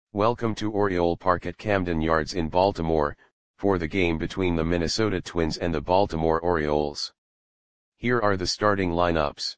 Welcome to Oriole Park at Camden Yards in Baltimore, for the game between the Minnesota Twins and the Baltimore Orioles. Here are the starting lineups.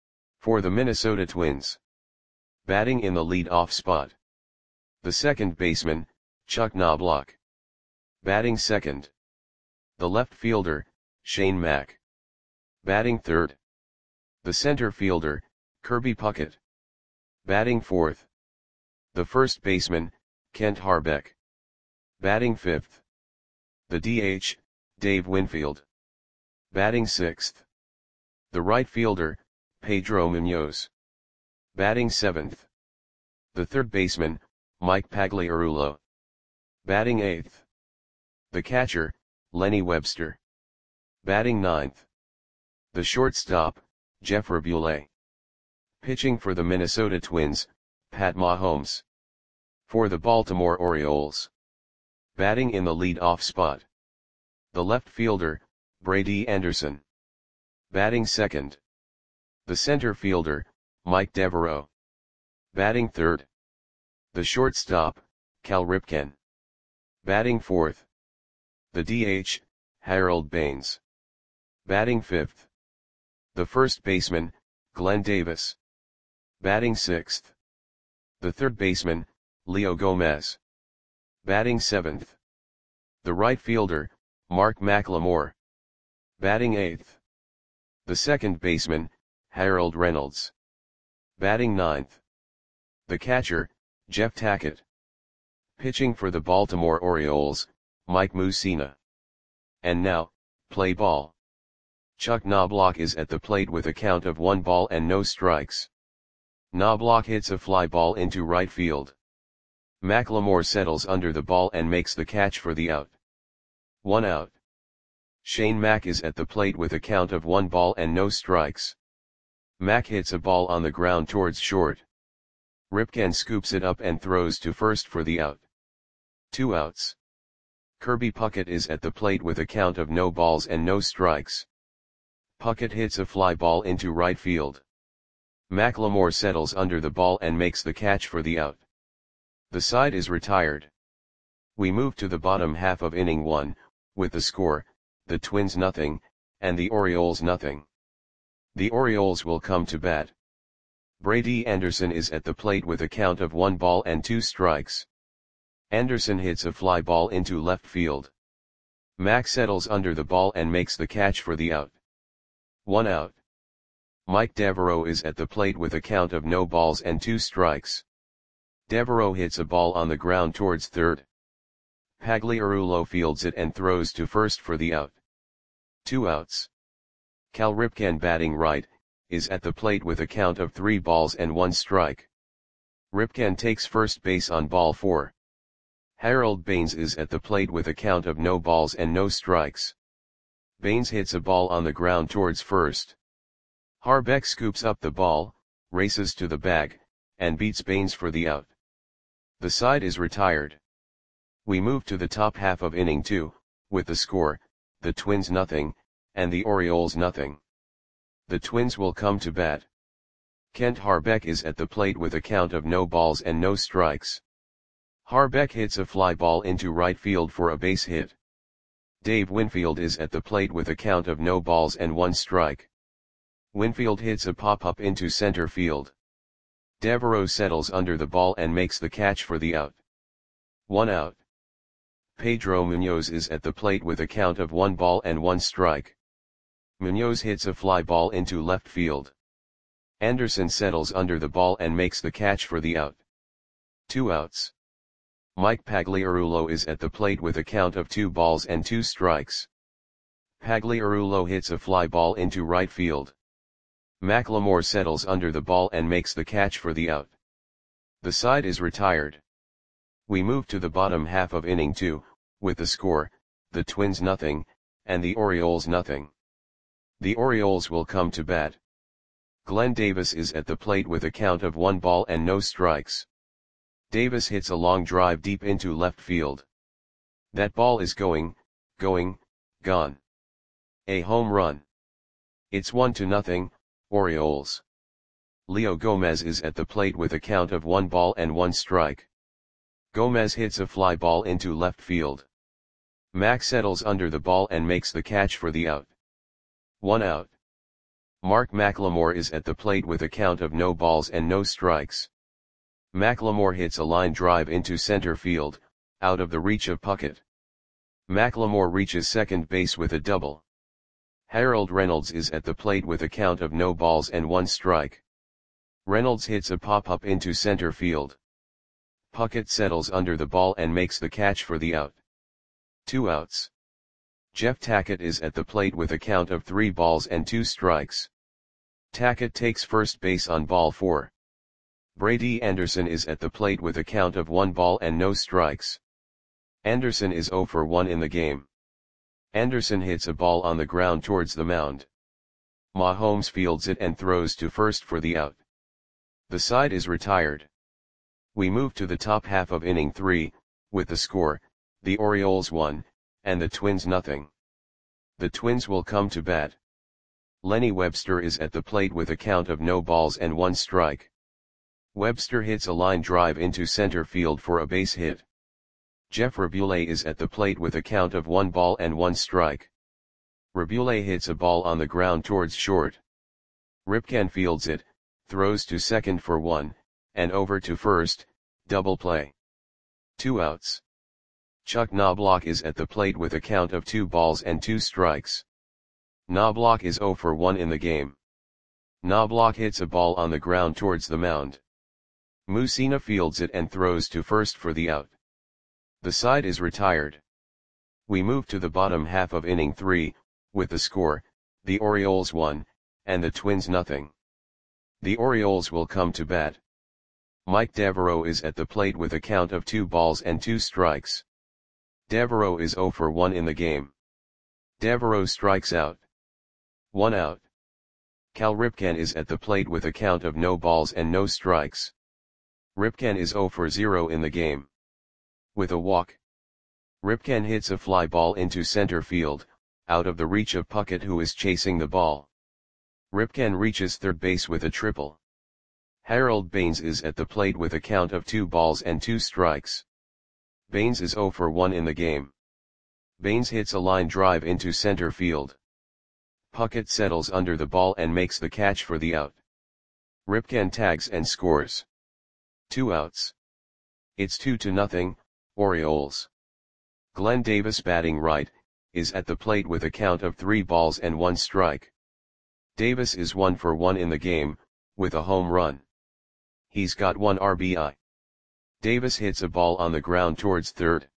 For the Minnesota Twins. Batting in the lead-off spot. The second baseman, Chuck Knobloch. Batting second. The left fielder, Shane Mack. Batting third. The center fielder, Kirby Puckett. Batting fourth. The first baseman, Kent Hrbek. Batting fifth. The DH, Dave Winfield. Batting sixth. The right fielder, Pedro Munoz. Batting seventh. The third baseman, Mike Pagliarulo. Batting eighth. The catcher, Lenny Webster. Batting ninth. The shortstop, Jeff Raboulet. Pitching for the Minnesota Twins, Pat Mahomes. For the Baltimore Orioles. Batting in the lead-off spot. The left fielder, Brady Anderson. Batting second. The center fielder, Mike Devereaux. Batting third. The shortstop, Cal Ripken. Batting fourth. The DH, Harold Baines. Batting fifth. The first baseman, Glenn Davis. Batting sixth. The third baseman, Leo Gomez. Batting seventh. The right fielder, Mark McLemore. Batting eighth. The second baseman, Harold Reynolds. Batting ninth. The catcher, Jeff Tackett. Pitching for the Baltimore Orioles, Mike Mussina. And now, play ball. Chuck Knobloch is at the plate with a count of 1 ball and no strikes. Knobloch hits a fly ball into right field. McLemore settles under the ball and makes the catch for the out. 1 out. Shane Mack is at the plate with a count of 1 ball and no strikes. Mack hits a ball on the ground towards short. Ripken scoops it up and throws to first for the out. 2 outs. Kirby Puckett is at the plate with a count of no balls and no strikes. Puckett hits a fly ball into right field. McLemore settles under the ball and makes the catch for the out. The side is retired. We move to the bottom half of inning 1, with the score, the Twins 0, and the Orioles 0. The Orioles will come to bat. Brady Anderson is at the plate with a count of 1 ball and 2 strikes. Anderson hits a fly ball into left field. Mack settles under the ball and makes the catch for the out. 1 out. Mike Devereaux is at the plate with a count of no balls and 2 strikes. Devereaux hits a ball on the ground towards third. Pagliarulo fields it and throws to first for the out. 2 outs. Cal Ripken, batting right, is at the plate with a count of 3 balls and 1 strike. Ripken takes first base on ball 4. Harold Baines is at the plate with a count of no balls and no strikes. Baines hits a ball on the ground towards first. Hrbek scoops up the ball, races to the bag, and beats Baines for the out. The side is retired. We move to the top half of inning 2, with the score, the Twins 0, and the Orioles 0. The Twins will come to bat. Kent Hrbek is at the plate with a count of no balls and no strikes. Hrbek hits a fly ball into right field for a base hit. Dave Winfield is at the plate with a count of no balls and 1 strike. Winfield hits a pop-up into center field. Devereaux settles under the ball and makes the catch for the out. 1 out. Pedro Munoz is at the plate with a count of 1 ball and 1 strike. Munoz hits a fly ball into left field. Anderson settles under the ball and makes the catch for the out. 2 outs. Mike Pagliarulo is at the plate with a count of 2 balls and 2 strikes. Pagliarulo hits a fly ball into right field. McLemore settles under the ball and makes the catch for the out. The side is retired. We move to the bottom half of inning 2, with the score, the Twins 0, and the Orioles 0. The Orioles will come to bat. Glenn Davis is at the plate with a count of 1 ball and no strikes. Davis hits a long drive deep into left field. That ball is gone. A home run. It's 1-0, Orioles. Leo Gomez is at the plate with a count of 1 ball and 1 strike. Gomez hits a fly ball into left field. Mack settles under the ball and makes the catch for the out. 1 out. Mark McLemore is at the plate with a count of no balls and no strikes. McLemore hits a line drive into center field, out of the reach of Puckett. McLemore reaches second base with a double. Harold Reynolds is at the plate with a count of no balls and 1 strike. Reynolds hits a pop-up into center field. Puckett settles under the ball and makes the catch for the out. 2 outs. Jeff Tackett is at the plate with a count of 3 balls and 2 strikes. Tackett takes first base on ball 4. Brady Anderson is at the plate with a count of 1 ball and no strikes. Anderson is 0 for 1 in the game. Anderson hits a ball on the ground towards the mound. Mahomes fields it and throws to first for the out. The side is retired. We move to the top half of inning 3, with the score, the Orioles 1, and the Twins nothing. The Twins will come to bat. Lenny Webster is at the plate with a count of no balls and 1 strike. Webster hits a line drive into center field for a base hit. Jeff Rabule is at the plate with a count of 1 ball and 1 strike. Rabule hits a ball on the ground towards short. Ripken fields it, throws to second for 1, and over to first, double play. 2 outs. Chuck Knobloch is at the plate with a count of 2 balls and 2 strikes. Knobloch is 0 for 1 in the game. Knobloch hits a ball on the ground towards the mound. Mussina fields it and throws to first for the out. The side is retired. We move to the bottom half of inning 3, with the score, the Orioles 1, and the Twins nothing. The Orioles will come to bat. Mike Devereaux is at the plate with a count of 2 balls and 2 strikes. Devereaux is 0 for 1 in the game. Devereaux strikes out. 1 out. Cal Ripken is at the plate with a count of no balls and no strikes. Ripken is 0 for 0 in the game. With a walk. Ripken hits a fly ball into center field, out of the reach of Puckett who is chasing the ball. Ripken reaches third base with a triple. Harold Baines is at the plate with a count of 2 balls and 2 strikes. Baines is 0 for 1 in the game. Baines hits a line drive into center field. Puckett settles under the ball and makes the catch for the out. Ripken tags and scores. 2 outs. It's 2-0, Orioles. Glenn Davis batting right, is at the plate with a count of 3 balls and 1 strike. Davis is 1 for 1 in the game, with a home run. He's got 1 RBI. Davis hits a ball on the ground towards third.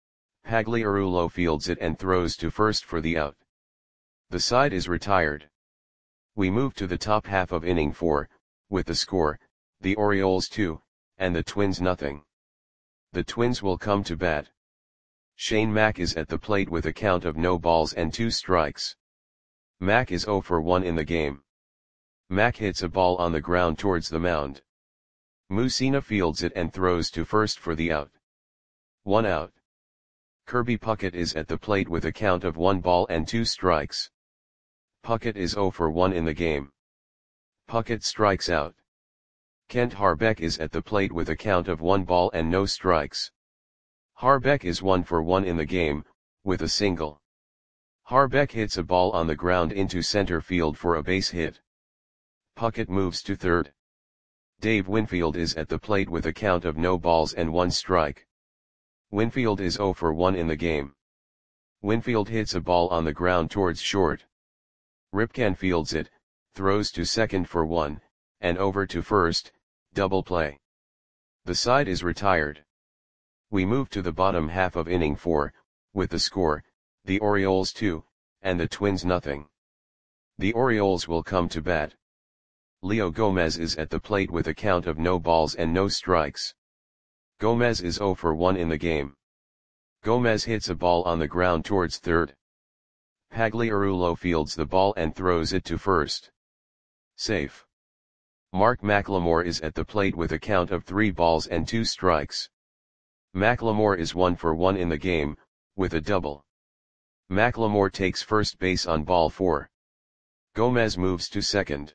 Pagliarulo fields it and throws to first for the out. The side is retired. We move to the top half of inning 4, with the score, the Orioles 2, and the Twins nothing. The Twins will come to bat. Shane Mack is at the plate with a count of no balls and 2 strikes. Mack is 0 for 1 in the game. Mack hits a ball on the ground towards the mound. Mussina fields it and throws to first for the out. 1 out. Kirby Puckett is at the plate with a count of 1 ball and 2 strikes. Puckett is 0 for 1 in the game. Puckett strikes out. Kent Harbeck is at the plate with a count of 1 ball and no strikes. Harbeck is 1 for 1 in the game, with a single. Harbeck hits a ball on the ground into center field for a base hit. Puckett moves to third. Dave Winfield is at the plate with a count of no balls and 1 strike. Winfield is 0 for 1 in the game. Winfield hits a ball on the ground towards short. Ripken fields it, throws to second for 1, and over to first, double play. The side is retired. We move to the bottom half of inning 4, with the score, the Orioles 2, and the Twins nothing. The Orioles will come to bat. Leo Gomez is at the plate with a count of no balls and no strikes. Gomez is 0 for 1 in the game. Gomez hits a ball on the ground towards third. Pagliarulo fields the ball and throws it to first. Safe. Mark McLemore is at the plate with a count of 3 balls and 2 strikes. McLemore is 1 for 1 in the game, with a double. McLemore takes first base on ball 4. Gomez moves to second.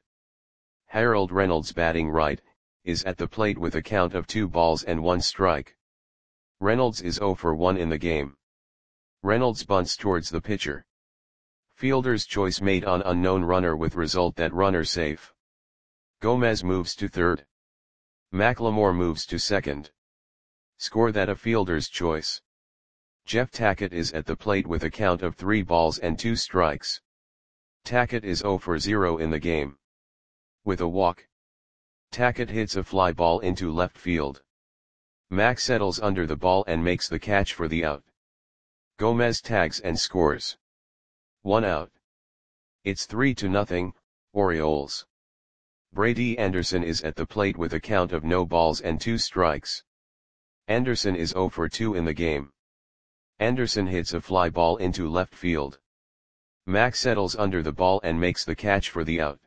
Harold Reynolds batting right, is at the plate with a count of 2 balls and 1 strike. Reynolds is 0 for 1 in the game. Reynolds bunts towards the pitcher. Fielder's choice made on unknown runner with result that runner safe. Gomez moves to third. McLemore moves to second. Score that a fielder's choice. Jeff Tackett is at the plate with a count of 3 balls and 2 strikes. Tackett is 0 for 0 in the game. With a walk. Tackett hits a fly ball into left field. Mack settles under the ball and makes the catch for the out. Gomez tags and scores. 1 out. It's 3-0, Orioles. Brady Anderson is at the plate with a count of no balls and 2 strikes. Anderson is 0 for 2 in the game. Anderson hits a fly ball into left field. Mack settles under the ball and makes the catch for the out.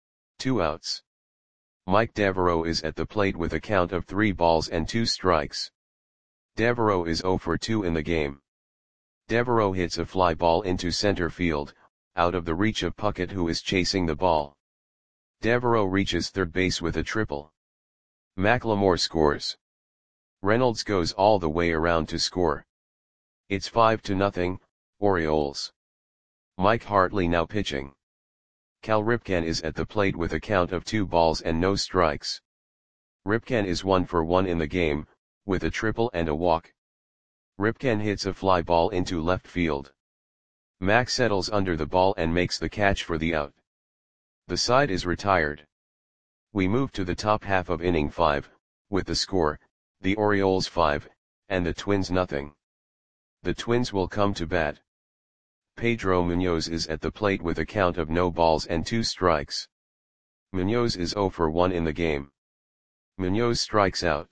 2 outs. Mike Devereaux is at the plate with a count of 3 balls and 2 strikes. Devereaux is 0 for 2 in the game. Devereaux hits a fly ball into center field, out of the reach of Puckett, who is chasing the ball. Devereaux reaches third base with a triple. McLemore scores. Reynolds goes all the way around to score. It's 5-0, Orioles. Mike Hartley now pitching. Cal Ripken is at the plate with a count of 2 balls and no strikes. Ripken is 1 for 1 in the game, with a triple and a walk. Ripken hits a fly ball into left field. Mack settles under the ball and makes the catch for the out. The side is retired. We move to the top half of inning 5, with the score, the Orioles 5, and the Twins nothing. The Twins will come to bat. Pedro Munoz is at the plate with a count of no balls and 2 strikes. Munoz is 0 for 1 in the game. Munoz strikes out.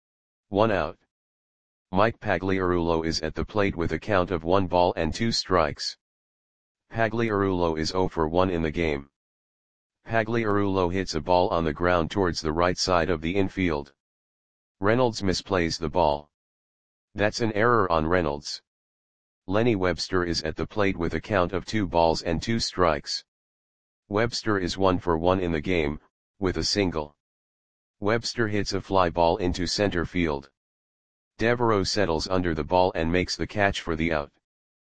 1 out. Mike Pagliarulo is at the plate with a count of 1 ball and 2 strikes. Pagliarulo is 0 for 1 in the game. Pagliarulo hits a ball on the ground towards the right side of the infield. Reynolds misplays the ball. That's an error on Reynolds. Lenny Webster is at the plate with a count of 2 balls and 2 strikes. Webster is 1 for 1 in the game, with a single. Webster hits a fly ball into center field. Devereaux settles under the ball and makes the catch for the out.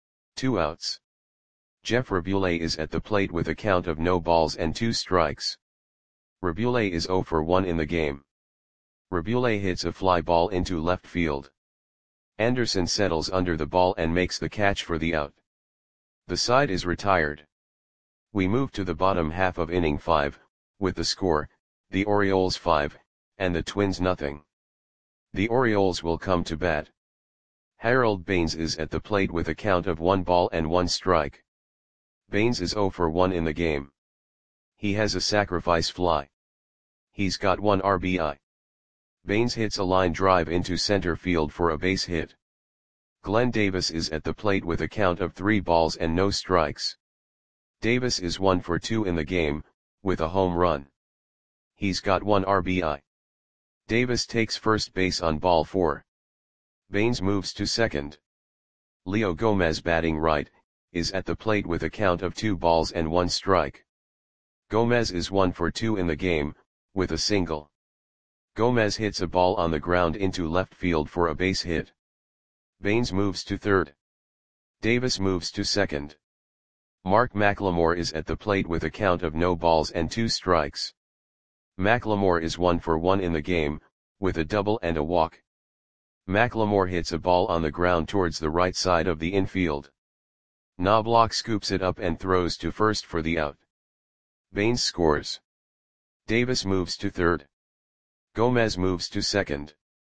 2 outs. Jeff Raboulet is at the plate with a count of no balls and 2 strikes. Raboulet is 0 for 1 in the game. Raboulet hits a fly ball into left field. Anderson settles under the ball and makes the catch for the out. The side is retired. We move to the bottom half of inning 5, with the score, the Orioles 5, and the Twins nothing. The Orioles will come to bat. Harold Baines is at the plate with a count of 1 ball and 1 strike. Baines is 0 for 1 in the game. He has a sacrifice fly. He's got 1 RBI. Baines hits a line drive into center field for a base hit. Glenn Davis is at the plate with a count of 3 balls and no strikes. Davis is 1 for 2 in the game, with a home run. He's got 1 RBI. Davis takes first base on ball 4. Baines moves to second. Leo Gomez, batting right, is at the plate with a count of 2 balls and 1 strike. Gomez is 1 for 2 in the game, with a single. Gomez hits a ball on the ground into left field for a base hit. Baines moves to third. Davis moves to second. Mark McLemore is at the plate with a count of no balls and 2 strikes. McLemore is 1 for 1 in the game, with a double and a walk. McLemore hits a ball on the ground towards the right side of the infield. Knobloch scoops it up and throws to first for the out. Baines scores. Davis moves to third. Gomez moves to second.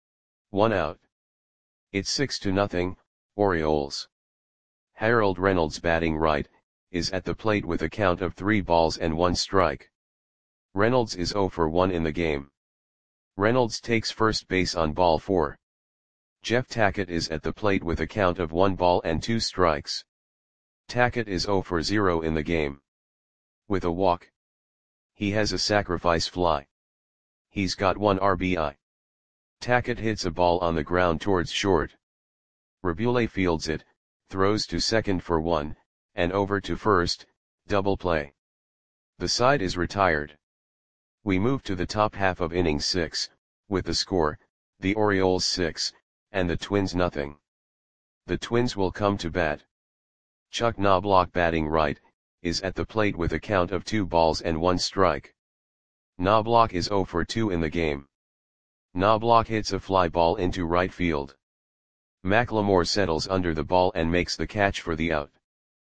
1 out. It's 6-0, Orioles. Harold Reynolds, batting right, is at the plate with a count of 3 balls and 1 strike. Reynolds is 0 for 1 in the game. Reynolds takes first base on ball 4. Jeff Tackett is at the plate with a count of 1 ball and 2 strikes. Tackett is 0 for 0 in the game. With a walk. He has a sacrifice fly. He's got 1 RBI. Tackett hits a ball on the ground towards short. Raboulet fields it, throws to second for 1, and over to first, double play. The side is retired. We move to the top half of inning 6, with the score, the Orioles 6, and the Twins nothing. The Twins will come to bat. Chuck Knobloch batting right, is at the plate with a count of 2 balls and 1 strike. Knobloch is 0 for 2 in the game. Knobloch hits a fly ball into right field. McLemore settles under the ball and makes the catch for the out.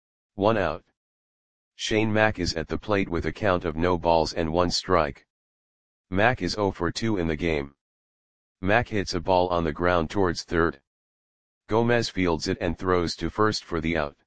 1 out. Shane Mack is at the plate with a count of no balls and 1 strike. Mack is 0 for 2 in the game. Mack hits a ball on the ground towards third. Gomez fields it and throws to first for the out.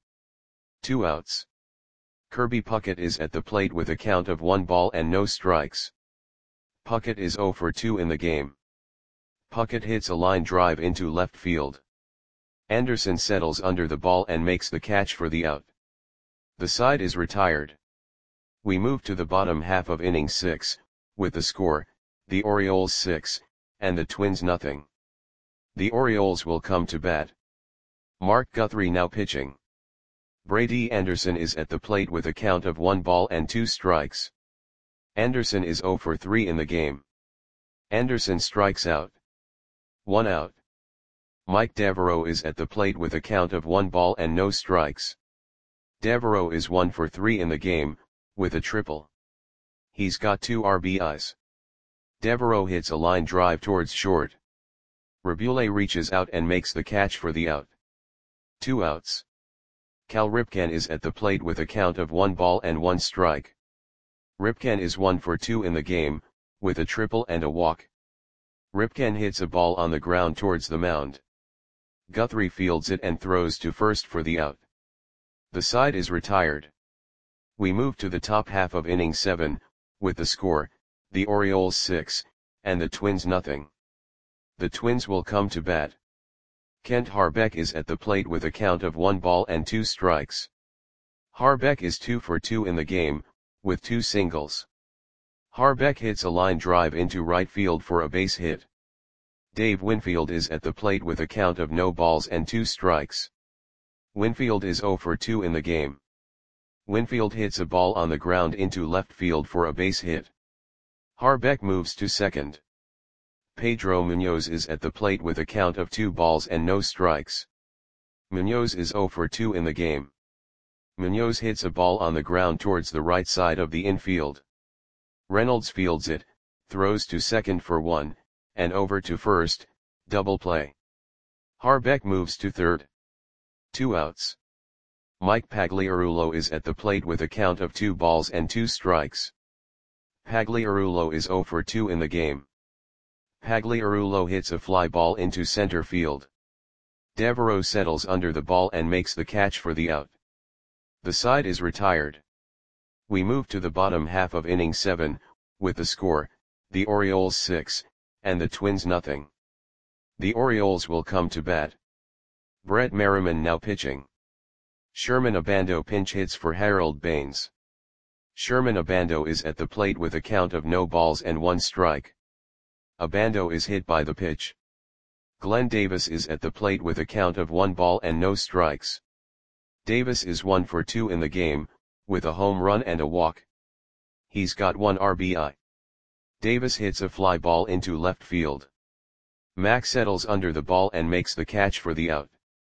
2 outs. Kirby Puckett is at the plate with a count of 1 ball and no strikes. Puckett is 0 for 2 in the game. Puckett hits a line drive into left field. Anderson settles under the ball and makes the catch for the out. The side is retired. We move to the bottom half of inning 6, with the score, the Orioles 6, and the Twins nothing. The Orioles will come to bat. Mark Guthrie now pitching. Brady Anderson is at the plate with a count of 1 ball and 2 strikes. Anderson is 0 for 3 in the game. Anderson strikes out. 1 out. Mike Devereaux is at the plate with a count of 1 ball and no strikes. Devereaux is 1 for 3 in the game, with a triple. He's got 2 RBIs. Devereaux hits a line drive towards short. Rabule reaches out and makes the catch for the out. 2 outs. Cal Ripken is at the plate with a count of 1 ball and 1 strike. Ripken is 1 for 2 in the game, with a triple and a walk. Ripken hits a ball on the ground towards the mound. Guthrie fields it and throws to first for the out. The side is retired. We move to the top half of inning 7, with the score, the Orioles 6, and the Twins nothing. The Twins will come to bat. Kent Harbeck is at the plate with a count of 1 ball and 2 strikes. Harbeck is 2 for 2 in the game, with 2 singles. Harbeck hits a line drive into right field for a base hit. Dave Winfield is at the plate with a count of no balls and 2 strikes. Winfield is 0 for 2 in the game. Winfield hits a ball on the ground into left field for a base hit. Harbeck moves to second. Pedro Munoz is at the plate with a count of 2 balls and no strikes. Munoz is 0 for 2 in the game. Munoz hits a ball on the ground towards the right side of the infield. Reynolds fields it, throws to second for 1, and over to first, double play. Harbeck moves to third. 2 outs. Mike Pagliarulo is at the plate with a count of 2 balls and 2 strikes. Pagliarulo is 0 for 2 in the game. Pagliarulo hits a fly ball into center field. Devereaux settles under the ball and makes the catch for the out. The side is retired. We move to the bottom half of inning 7, with the score, the Orioles 6, and the Twins nothing. The Orioles will come to bat. Brett Merriman now pitching. Sherman Abando pinch hits for Harold Baines. Sherman Abando is at the plate with a count of no balls and 1 strike. Abando is hit by the pitch. Glenn Davis is at the plate with a count of 1 ball and no strikes. Davis is 1 for 2 in the game, with a home run and a walk. He's got 1 RBI. Davis hits a fly ball into left field. Mack settles under the ball and makes the catch for the out.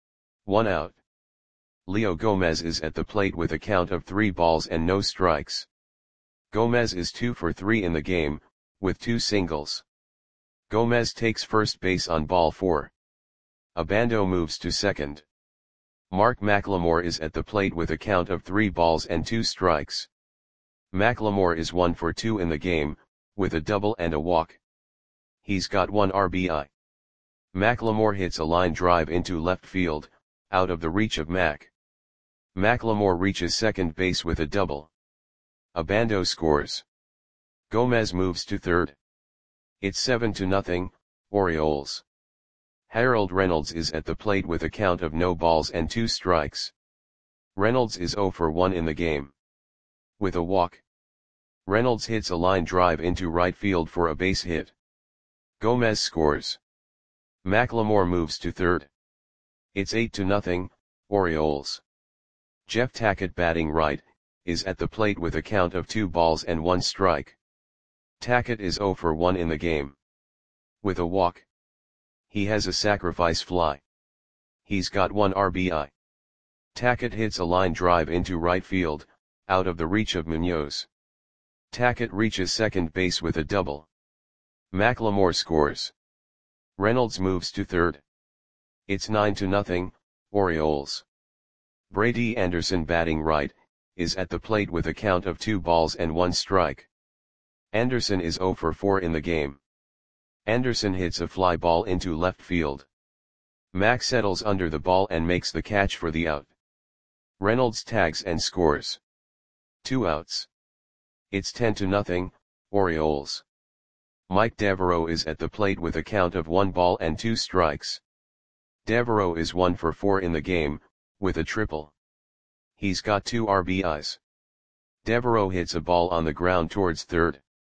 1 out. Leo Gomez is at the plate with a count of 3 balls and no strikes. Gomez is 2 for 3 in the game, with 2 singles. Gomez takes first base on ball 4. Abando moves to second. Mark McLemore is at the plate with a count of 3 balls and 2 strikes. McLemore is 1 for 2 in the game, with a double and a walk. He's got 1 RBI. McLemore hits a line drive into left field, out of the reach of Mack. McLemore reaches second base with a double. Abando scores. Gomez moves to third. It's 7-0, Orioles. Harold Reynolds is at the plate with a count of no balls and 2 strikes. Reynolds is 0 for 1 in the game. With a walk. Reynolds hits a line drive into right field for a base hit. Gomez scores. McLemore moves to third. It's 8-0, Orioles. Jeff Tackett batting right, is at the plate with a count of 2 balls and 1 strike. Tackett is 0 for 1 in the game. With a walk. He has a sacrifice fly. He's got 1 RBI. Tackett hits a line drive into right field, out of the reach of Munoz. Tackett reaches second base with a double. McLemore scores. Reynolds moves to third. It's 9-0, Orioles. Brady Anderson, batting right, is at the plate with a count of 2 balls and 1 strike. Anderson is 0 for 4 in the game. Anderson hits a fly ball into left field. Mack settles under the ball and makes the catch for the out. Reynolds tags and scores. 2 outs. It's 10-0, Orioles. Mike Devereaux is at the plate with a count of 1 ball and 2 strikes. Devereaux is 1 for 4 in the game, with a triple. He's got 2 RBIs. Devereaux hits a ball on the ground towards third.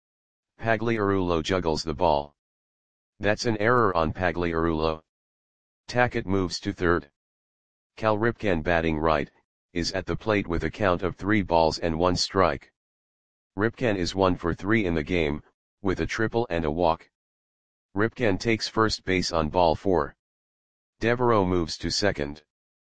Pagliarulo juggles the ball. That's an error on Pagliarulo. Tackett moves to third. Cal Ripken, batting right, is at the plate with a count of 3 balls and 1 strike. Ripken is 1 for 3 in the game, with a triple and a walk. Ripken takes first base on ball 4. Devereaux moves to second.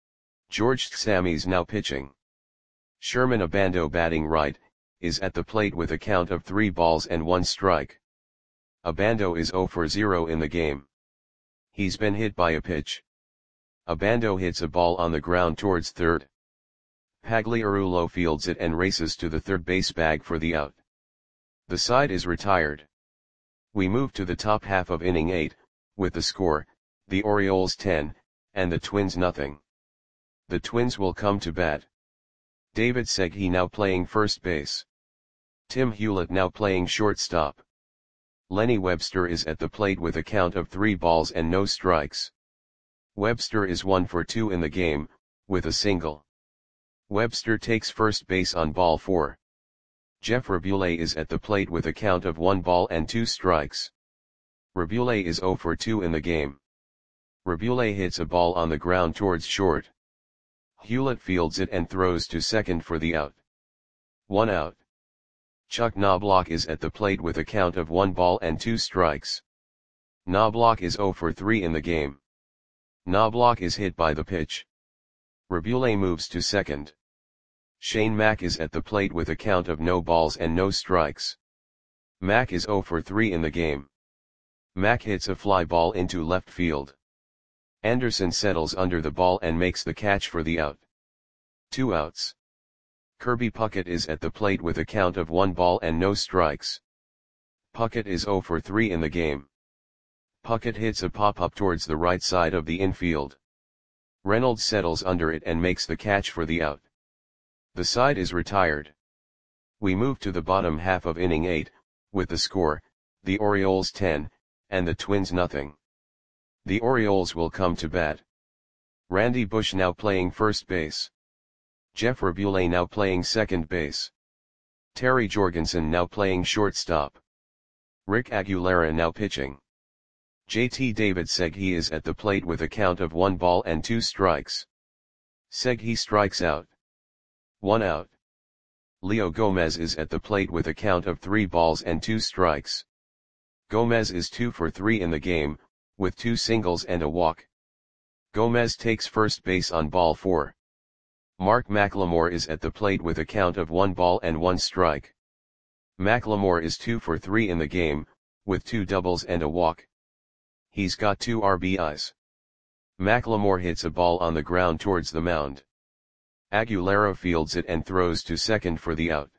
George Sammy's now pitching. Sherman Abando, batting right, is at the plate with a count of 3 balls and 1 strike. Abando is 0 for 0 in the game. He's been hit by a pitch. Abando hits a ball on the ground towards third. Pagliarulo fields it and races to the third base bag for the out. The side is retired. We move to the top half of inning 8, with the score, the Orioles 10, and the Twins nothing. The Twins will come to bat. David Segui now playing first base. Tim Hewlett now playing shortstop. Lenny Webster is at the plate with a count of 3 balls and no strikes. Webster is 1 for 2 in the game, with a single. Webster takes first base on ball 4. Jeff Rabule is at the plate with a count of 1 ball and 2 strikes. Rabule is 0 for 2 in the game. Rabule hits a ball on the ground towards short. Hewlett fields it and throws to second for the out. 1 out. Chuck Knobloch is at the plate with a count of 1 ball and 2 strikes. Knobloch is 0 for 3 in the game. Knobloch is hit by the pitch. Rabule moves to second. Shane Mack is at the plate with a count of no balls and no strikes. Mack is 0 for 3 in the game. Mack hits a fly ball into left field. Anderson settles under the ball and makes the catch for the out. 2 outs. Kirby Puckett is at the plate with a count of 1 ball and no strikes. Puckett is 0 for 3 in the game. Puckett hits a pop-up towards the right side of the infield. Reynolds settles under it and makes the catch for the out. The side is retired. We move to the bottom half of inning 8, with the score, the Orioles 10, and the Twins nothing. The Orioles will come to bat. Randy Bush now playing first base. Jeff Rabule now playing second base. Terry Jorgensen now playing shortstop. Rick Aguilera now pitching. JT David Segui is at the plate with a count of 1 ball and 2 strikes. Segui strikes out. 1 out. Leo Gomez is at the plate with a count of 3 balls and 2 strikes. Gomez is 2 for 3 in the game, with 2 singles and a walk. Gomez takes first base on ball 4. Mark McLemore is at the plate with a count of 1 ball and 1 strike. McLemore is 2 for 3 in the game, with 2 doubles and a walk. He's got 2 RBIs. McLemore hits a ball on the ground towards the mound. Aguilera fields it and throws to second for the out.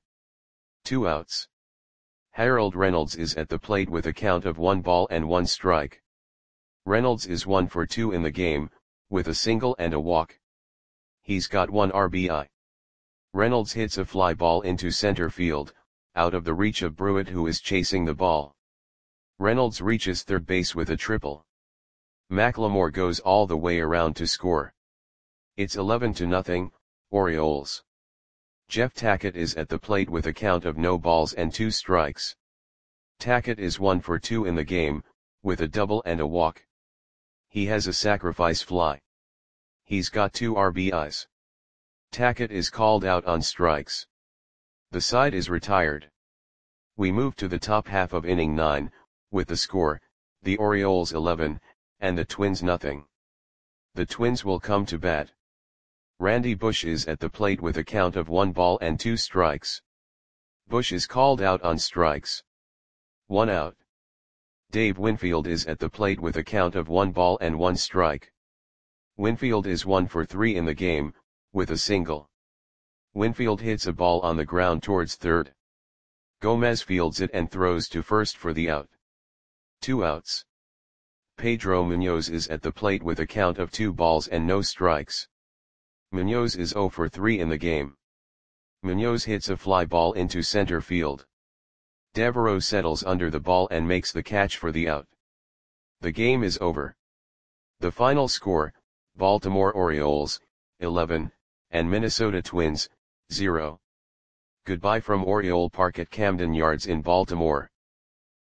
2 outs. Harold Reynolds is at the plate with a count of 1 ball and 1 strike. Reynolds is 1 for 2 in the game, with a single and a walk. He's got 1 RBI. Reynolds hits a fly ball into center field, out of the reach of Brewitt, who is chasing the ball. Reynolds reaches third base with a triple. McLemore goes all the way around to score. It's 11-0, Orioles. Jeff Tackett is at the plate with a count of no balls and 2 strikes. Tackett is 1 for 2 in the game, with a double and a walk. He has a sacrifice fly. He's got 2 RBIs. Tackett is called out on strikes. The side is retired. We move to the top half of inning 9, with the score, the Orioles 11, and the Twins nothing. The Twins will come to bat. Randy Bush is at the plate with a count of 1 ball and 2 strikes. Bush is called out on strikes. 1 out. Dave Winfield is at the plate with a count of 1 ball and 1 strike. Winfield is 1 for 3 in the game, with a single. Winfield hits a ball on the ground towards third. Gomez fields it and throws to first for the out. 2 outs. Pedro Munoz is at the plate with a count of 2 balls and no strikes. Munoz is 0 for 3 in the game. Munoz hits a fly ball into center field. Devereaux settles under the ball and makes the catch for the out. The game is over. The final score, Baltimore Orioles, 11, and Minnesota Twins, 0. Goodbye from Oriole Park at Camden Yards in Baltimore.